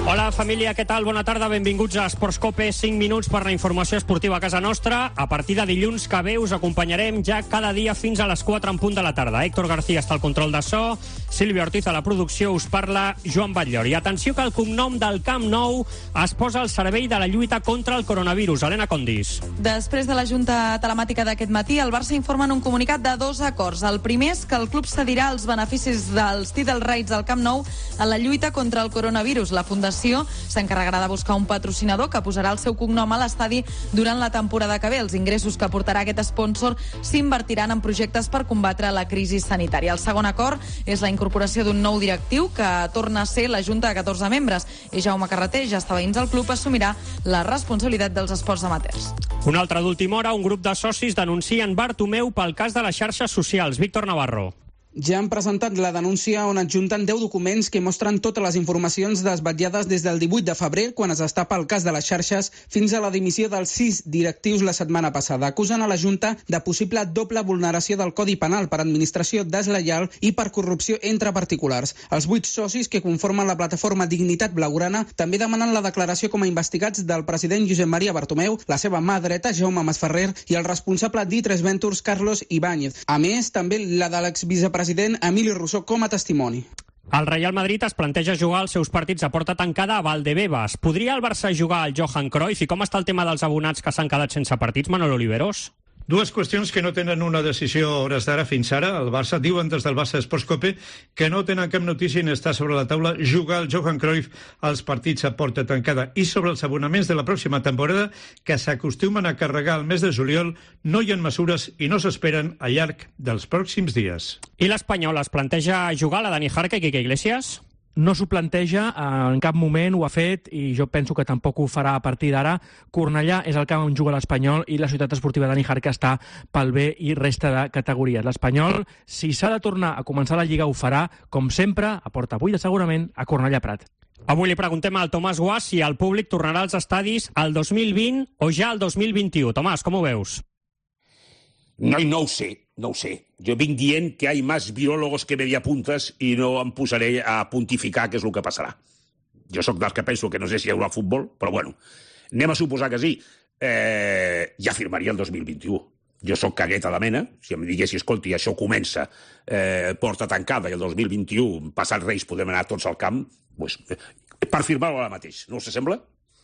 Hola família, què tal? Bona tarda, benvinguts a Esports Cope, 5 minuts per la informació esportiva a casa nostra. A partir de dilluns que ve us acompanyarem ja cada dia fins a les 4 en punt de la tarda. Héctor García està al control de so, Sílvia Ortiz a la producció, us parla Joan Batllor. I atenció que el cognom del Camp Nou es posa al servei de la lluita contra el coronavirus. Helena Condis. Després de la junta telemàtica d'aquest matí, el Barça informa en un comunicat de 2 acords. El primer és que el club cedirà els beneficis dels title rights al Camp Nou a la lluita contra el coronavirus. La Fundació s'encarregarà de buscar un patrocinador que posarà el seu cognom a l'estadi durant la temporada que ve. Els ingressos que aportarà aquest sponsor s'invertiran en projectes per combatre la crisi sanitària. El segon acord és la incorporació d'un nou directiu que torna a ser la Junta de 14 membres. I Jaume Carreter, ja està veïns al club, assumirà la responsabilitat dels esports amateurs. Una altra d'última hora, un grup de socis denuncien Bartomeu pel cas de les xarxes socials. Víctor Navarro. Ja han presentat la denúncia on adjunten 10 documents que mostren totes les informacions desvetllades des del 18 de febrer, quan es destapa el cas de les xarxes, fins a la dimissió dels 6 directius la setmana passada. Acusen a la Junta de possible doble vulneració del Codi Penal per administració deslleial i per corrupció entre particulars. Els 8 socis que conformen la plataforma Dignitat Blaugrana també demanen la declaració com a investigats del president Josep Maria Bartomeu, la seva mà dreta, Jaume Masferrer, i el responsable d'I3 Ventures, Carlos Ibáñez. A més, també la de l'exvicepresident Emili Rousseau com a testimoni. El Real Madrid es planteja jugar els seus partits a porta tancada a Valdebebas. Podria el Barça jugar al Johan Cruyff? I com està el tema dels abonats que s'han quedat sense partits, Manolo Oliveros? Dues qüestions que no tenen una decisió a hores d'ara fins ara. El Barça diuen des del Barça Esports Cope que no tenen cap notícia ni està sobre la taula jugar el Johan Cruyff als partits a porta tancada. I sobre els abonaments de la pròxima temporada, que s'acostumen a carregar el mes de juliol, no hi ha mesures i no s'esperen al llarg dels pròxims dies. I l'Espanyol es planteja jugar la Dani Jarque i Quique Iglesias? No s'ho planteja, en cap moment ho ha fet i jo penso que tampoc ho farà a partir d'ara. Cornellà és el camp on juga l'Espanyol i la ciutat esportiva Dani Jarque està pel B i resta de categories. L'Espanyol, si s'ha de tornar a començar la Lliga, ho farà, com sempre, a porta buida segurament, a Cornellà Prat. Avui li preguntem al Tomàs Guas si el públic tornarà als estadis el 2020 o ja el 2021. Tomàs, com ho veus? No ho sé. Jo vinc dient que hay más biólogos que mediapuntas i no em posaré a pontificar què és el que passarà. Jo sóc dels que penso que no sé si hi haurà futbol, però bueno, anem a suposar que sí. Ja firmaria el 2021. Jo sóc cagueta de mena, si em diguessi, escolti, això comença porta tancada i el 2021, passat Reis, podem anar tots al camp, pues, per firmar-ho ara mateix, no us sembla?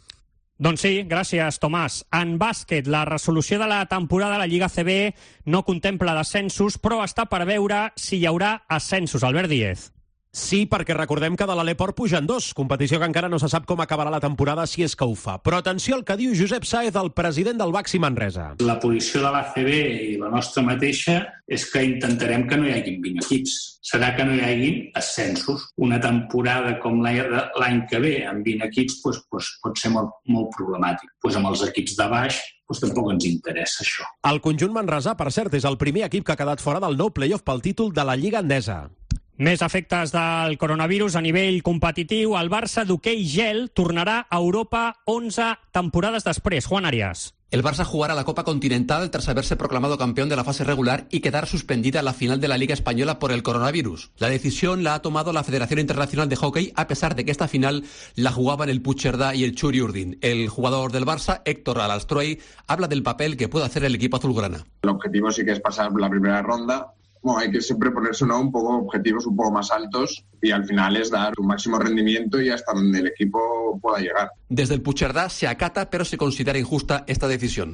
Doncs sí, gràcies, Tomàs. En bàsquet, la resolució de la temporada de la Lliga CB no contempla descensos, però està per veure si hi haurà ascensos. Albert Díez. Sí, perquè recordem que de l'Aleport pugen 2, competició que encara no se sap com acabarà la temporada si és que ho fa. Però atenció al que diu Josep Sáez, el president del Baxi Manresa. La posició de l'ACB i la nostra mateixa és que intentarem que no hi hagin 20 equips. Serà que no hi hagin ascensos. Una temporada com l'any que ve, amb 20 equips, pot ser molt problemàtic. Amb els equips de baix tampoc ens interessa això. El conjunt manresà, per cert, és el primer equip que ha quedat fora del nou play-off pel títol de la Lliga Endesa. Més efectes del coronavirus a nivell competitiu. El Barça d'hoquei gel tornarà a Europa 11 temporades després. Juan Arias. El Barça jugará la Copa Continental tras haberse proclamado campeón de la fase regular y quedar suspendida la final de la Liga Española por el coronavirus. La decisión la ha tomado la Federación Internacional de Hockey, a pesar de que esta final la jugaban el Puigcerdá y el Churi Urdin. El jugador del Barça, Héctor Alastroy, habla del papel que puede hacer el equipo azulgrana. El objetivo sí que es pasar la primera ronda. Bueno, hay que siempre ponerse un poco objetivos un poco más altos y al final es dar un máximo rendimiento y hasta donde el equipo pueda llegar. Desde el Puigcerdá se acata, pero se considera injusta esta decisión.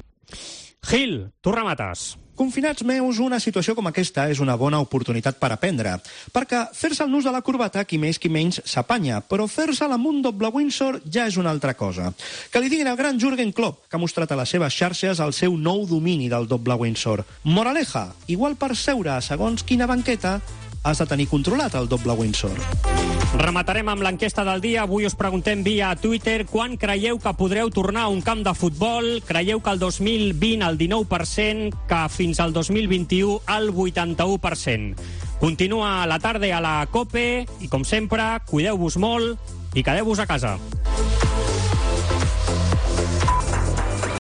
Gil, tu remates. Confinats meus, una situació com aquesta és una bona oportunitat per aprendre, perquè fer-se el nus de la corbata qui més qui menys s'apanya, però fer-se-la amb un doble Windsor ja és una altra cosa. Que li diguin al gran Jürgen Klopp, que ha mostrat a les seves xarxes el seu nou domini del doble Windsor. Moraleja, igual per seure a segons quina banqueta has de tenir controlat el doble Windsor. Rematarem amb l'enquesta del dia. Avui us preguntem via Twitter quan creieu que podreu tornar a un camp de futbol. Creieu que el 2020 el 19%, que fins al 2021 el 81%. Continua la tarda a la COPE i, com sempre, cuideu-vos molt i quedeu-vos a casa.